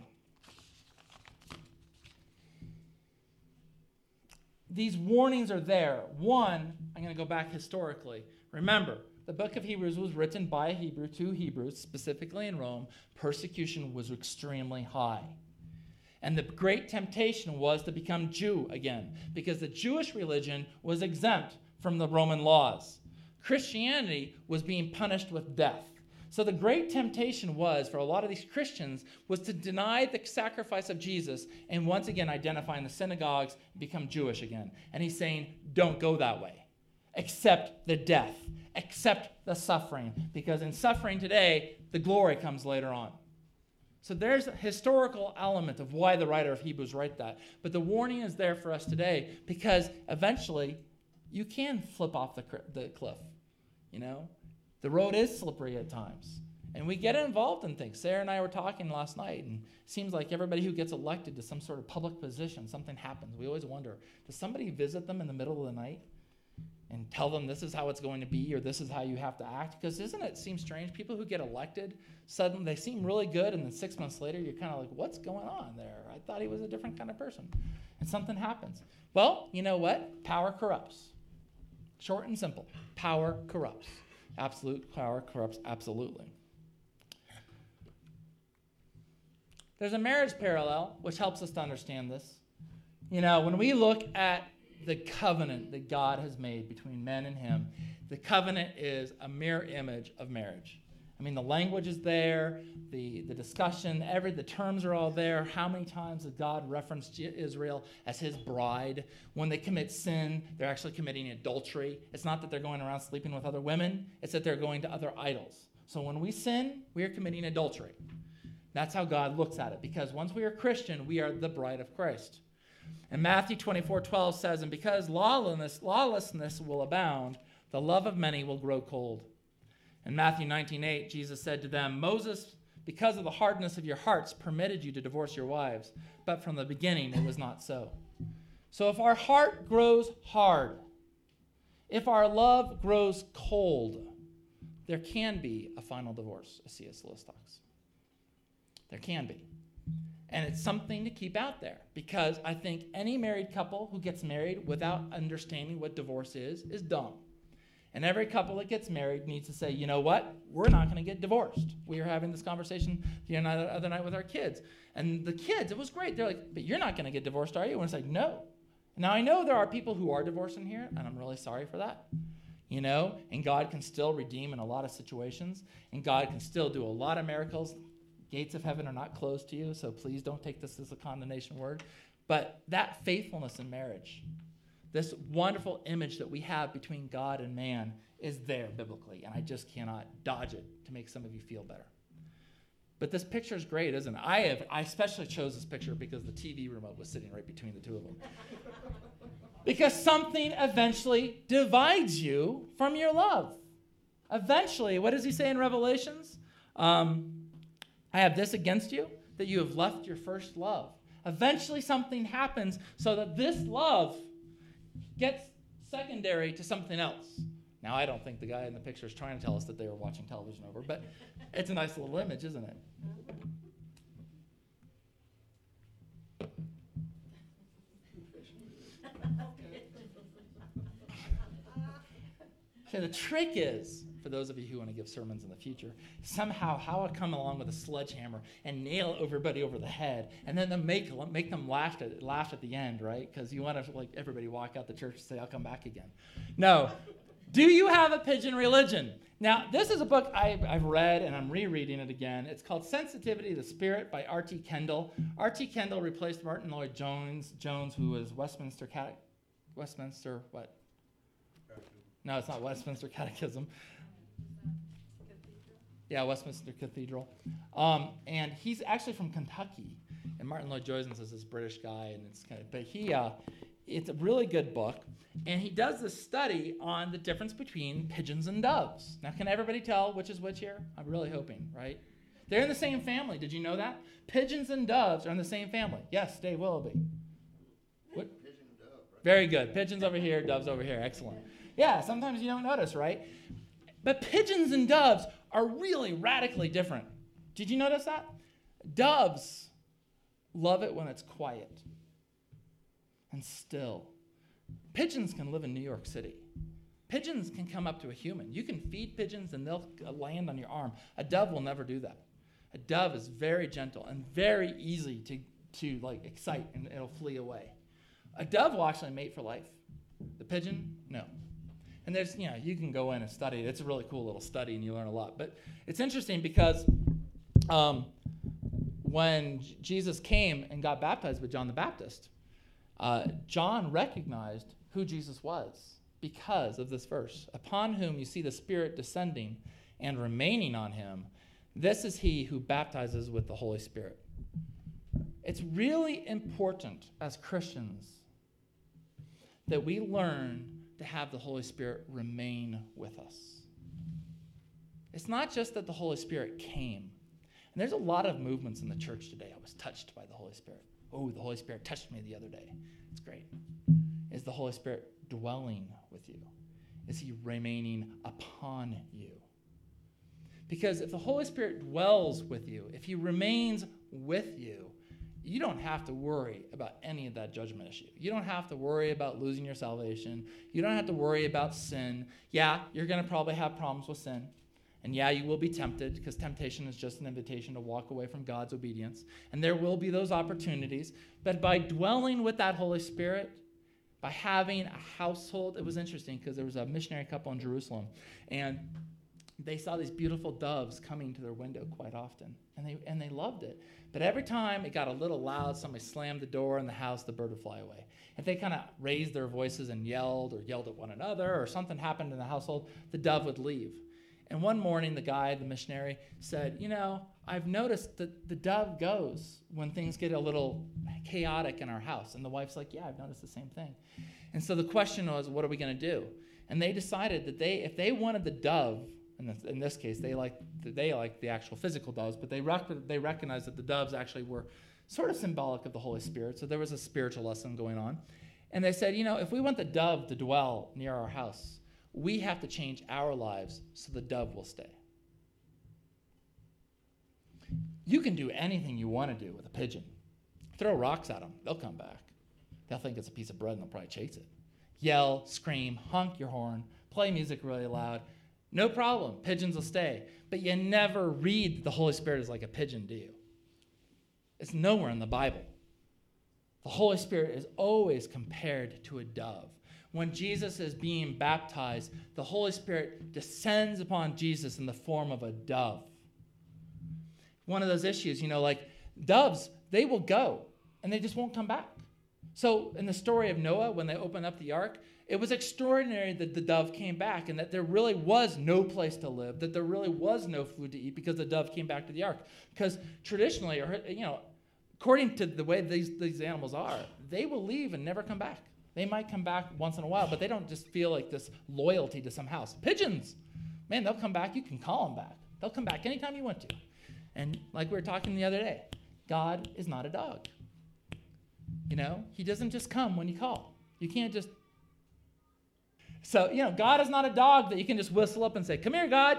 These warnings are there. One, I'm going to go back historically. Remember, the book of Hebrews was written by a Hebrew to Hebrews, specifically in Rome. Persecution was extremely high. And the great temptation was to become Jew again, because the Jewish religion was exempt from the Roman laws. Christianity was being punished with death. So the great temptation was, for a lot of these Christians, was to deny the sacrifice of Jesus and once again identify in the synagogues and become Jewish again. And he's saying, don't go that way. Accept the death. Accept the suffering. Because in suffering today, the glory comes later on. So there's a historical element of why the writer of Hebrews wrote that. But the warning is there for us today because eventually you can flip off the, the cliff. You know, the road is slippery at times. And we get involved in things. Sarah and I were talking last night, and it seems like everybody who gets elected to some sort of public position, something happens. We always wonder, does somebody visit them in the middle of the night and tell them this is how it's going to be or this is how you have to act? Because isn't it seem strange? People who get elected, suddenly they seem really good, and then six months later you're kind of like, what's going on there? I thought he was a different kind of person. And something happens. Well, you know what? Power corrupts. Short and simple. Power corrupts. Absolute power corrupts absolutely. There's a marriage parallel, which helps us to understand this. You know, when we look at the covenant that God has made between men and him, the covenant is a mirror image of marriage. I mean, the language is there, the, the discussion, every the terms are all there. How many times has God referenced Israel as his bride? When they commit sin, they're actually committing adultery. It's not that they're going around sleeping with other women. It's that they're going to other idols. So when we sin, we are committing adultery. That's how God looks at it, because once we are Christian, we are the bride of Christ. And Matthew twenty-four twelve says, and because lawlessness, lawlessness will abound, The love of many will grow cold. In Matthew nineteen eight, Jesus said to them, Moses, because of the hardness of your hearts, permitted you to divorce your wives, but from the beginning it was not so. So if our heart grows hard, if our love grows cold, there can be a final divorce, as C S Lewis talks. There can be. And it's something to keep out there, because I think any married couple who gets married without understanding what divorce is, is dumb. And every couple that gets married needs to say, you know what? We're not going to get divorced. We were having this conversation the other night with our kids. And the kids, it was great. They're like, but you're not going to get divorced, are you? And it's like, no. Now, I know there are people who are divorcing here, and I'm really sorry for that. You know, and God can still redeem in a lot of situations, and God can still do a lot of miracles. Gates of heaven are not closed to you, so please don't take this as a condemnation word. But that faithfulness in marriage, this wonderful image that we have between God and man, is there biblically, and I just cannot dodge it to make some of you feel better. But this picture is great, isn't it? I have, I especially chose this picture because the T V remote was sitting right between the two of them. Because something eventually divides you from your love. Eventually, what does he say in Revelations? Um, I have this against you, that you have left your first love. Eventually something happens so that this love gets secondary to something else. Now, I don't think the guy in the picture is trying to tell us that they were watching television over, but it's a nice little image, isn't it? Okay, the trick is, for those of you who want to give sermons in the future, somehow how I come along with a sledgehammer and nail everybody over the head, and then to make make them laugh at laugh at the end, right? Because you want to like everybody walk out the church and say, "I'll come back again." No. Do you have a pigeon religion? Now, this is a book I've, I've read, and I'm rereading it again. It's called Sensitivity to the Spirit by R T Kendall. R T Kendall replaced Martin Lloyd-Jones, Jones, who was Westminster Cate- Westminster what? No, it's not Westminster Catechism. Yeah, Westminster Cathedral. Um, and he's actually from Kentucky. And Martin Lloyd-Jones is this British guy, and it's kind of, but he, uh, it's a really good book. And he does this study on the difference between pigeons and doves. Now, can everybody tell which is which here? I'm really hoping, right? They're in the same family. Did you know that? Pigeons and doves are in the same family. Yes, Dave Willoughby. What? Pigeon and dove, right? Very good. Pigeons over here, doves over here. Excellent. Yeah, sometimes you don't notice, right? But pigeons and doves are really radically different. Did you notice that? Doves love it when it's quiet and still. Pigeons can live in New York City. Pigeons can come up to a human. You can feed pigeons and they'll land on your arm. A dove will never do that. A dove is very gentle and very easy to, to like excite, and it'll flee away. A dove will actually mate for life. The pigeon, no. And there's, you know, you can go in and study it. It's a really cool little study, and you learn a lot. But it's interesting because um, when J- Jesus came and got baptized by John the Baptist, uh, John recognized who Jesus was because of this verse. Upon whom you see the Spirit descending and remaining on him, this is he who baptizes with the Holy Spirit. It's really important as Christians that we learn to have the Holy Spirit remain with us. It's not just that the Holy Spirit came. And there's a lot of movements in the church today. I was touched by the Holy Spirit. Oh, the Holy Spirit touched me the other day. It's great. Is the Holy Spirit dwelling with you? Is he remaining upon you? Because if the Holy Spirit dwells with you, if he remains with you, you don't have to worry about any of that judgment issue. You don't have to worry about losing your salvation. You don't have to worry about sin. Yeah, you're going to probably have problems with sin. And yeah, you will be tempted, because temptation is just an invitation to walk away from God's obedience. And there will be those opportunities. But by dwelling with that Holy Spirit, by having a household, it was interesting because there was a missionary couple in Jerusalem, and they saw these beautiful doves coming to their window quite often, and they and they loved it. But every time it got a little loud, somebody slammed the door in the house, the bird would fly away. If they kind of raised their voices and yelled or yelled at one another, or something happened in the household, the dove would leave. And one morning, the guy, the missionary, said, you know, I've noticed that the dove goes when things get a little chaotic in our house. And the wife's like, yeah, I've noticed the same thing. And so the question was, what are we going to do? And they decided that they, if they wanted the dove, in this, in this case, they like they like the actual physical doves, but they rec- they recognized that the doves actually were sort of symbolic of the Holy Spirit. So there was a spiritual lesson going on. And they said, you know, if we want the dove to dwell near our house, we have to change our lives so the dove will stay. You can do anything you want to do with a pigeon. Throw rocks at them. They'll come back. They'll think it's a piece of bread and they'll probably chase it. Yell, scream, honk your horn, play music really loud. No problem. Pigeons will stay. But you never read the Holy Spirit as like a pigeon, do you? It's nowhere in the Bible. The Holy Spirit is always compared to a dove. When Jesus is being baptized, the Holy Spirit descends upon Jesus in the form of a dove. One of those issues, you know, like doves, they will go and they just won't come back. So in the story of Noah, when they opened up the ark, it was extraordinary that the dove came back and that there really was no place to live, that there really was no food to eat because the dove came back to the ark. Because traditionally, or you know, according to the way these, these animals are, they will leave and never come back. They might come back once in a while, but they don't just feel like this loyalty to some house. Pigeons, man, they'll come back. You can call them back. They'll come back anytime you want to. And like we were talking the other day, God is not a dog. You know, he doesn't just come when you call. You can't just... So, you know, God is not a dog that you can just whistle up and say, come here, God.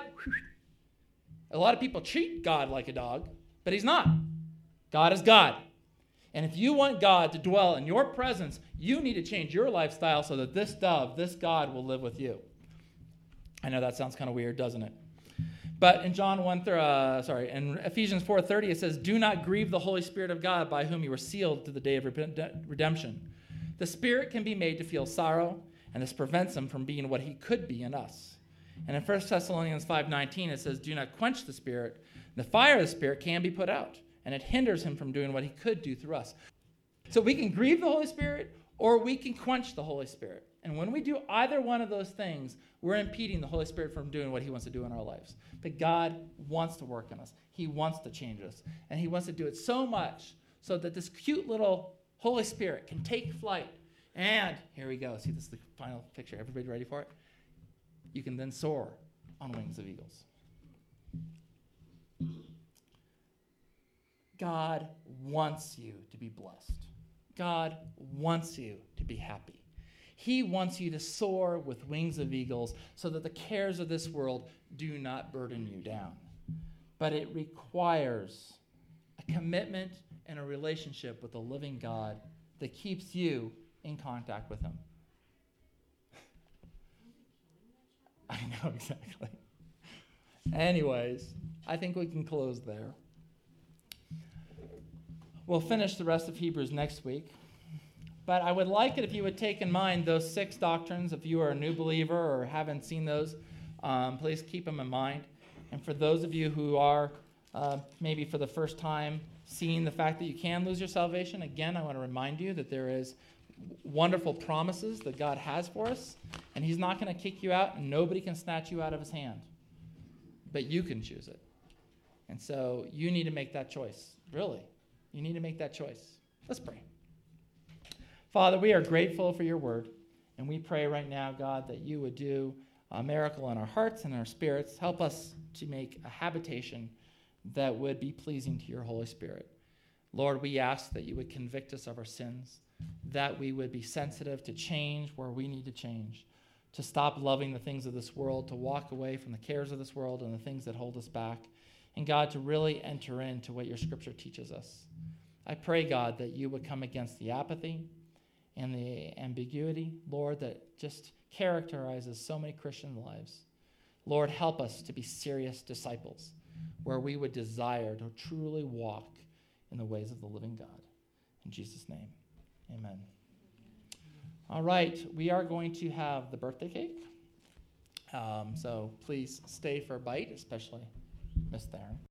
A lot of people treat God like a dog, but he's not. God is God. And if you want God to dwell in your presence, you need to change your lifestyle so that this dove, this God, will live with you. I know that sounds kind of weird, doesn't it? But in John one, uh, sorry, in Ephesians four thirty, it says, do not grieve the Holy Spirit of God by whom you were sealed to the day of redemption. The Spirit can be made to feel sorrow, and this prevents him from being what he could be in us. And in First Thessalonians five nineteen, it says, do not quench the Spirit. The fire of the Spirit can be put out, and it hinders him from doing what he could do through us. So we can grieve the Holy Spirit, or we can quench the Holy Spirit. And when we do either one of those things, we're impeding the Holy Spirit from doing what he wants to do in our lives. But God wants to work in us. He wants to change us. And he wants to do it so much so that this cute little Holy Spirit can take flight. And here we go. See, this is the final picture. Everybody ready for it? You can then soar on wings of eagles. God wants you to be blessed. God wants you to be happy. He wants you to soar with wings of eagles so that the cares of this world do not burden you down. But it requires a commitment and a relationship with the living God that keeps you in contact with him. I know, exactly. Anyways, I think we can close there. We'll finish the rest of Hebrews next week. But I would like it if you would take in mind those six doctrines. If you are a new believer or haven't seen those, um, please keep them in mind. And for those of you who are uh, maybe for the first time seeing the fact that you can lose your salvation, again, I want to remind you that there is wonderful promises that God has for us, and he's not going to kick you out, and nobody can snatch you out of his hand. But you can choose it. And so you need to make that choice. Really, you need to make that choice. Let's pray. Father, we are grateful for your word, and we pray right now, God, that you would do a miracle in our hearts and our spirits. Help us to make a habitation that would be pleasing to your Holy Spirit. Lord, we ask that you would convict us of our sins, that we would be sensitive to change where we need to change, to stop loving the things of this world, to walk away from the cares of this world and the things that hold us back, and God, to really enter into what your scripture teaches us. I pray, God, that you would come against the apathy and the ambiguity, Lord, that just characterizes so many Christian lives. Lord, help us to be serious disciples, where we would desire to truly walk in the ways of the living God. In Jesus' name, amen. All right, we are going to have the birthday cake. Um, so please stay for a bite, especially Miss Theron.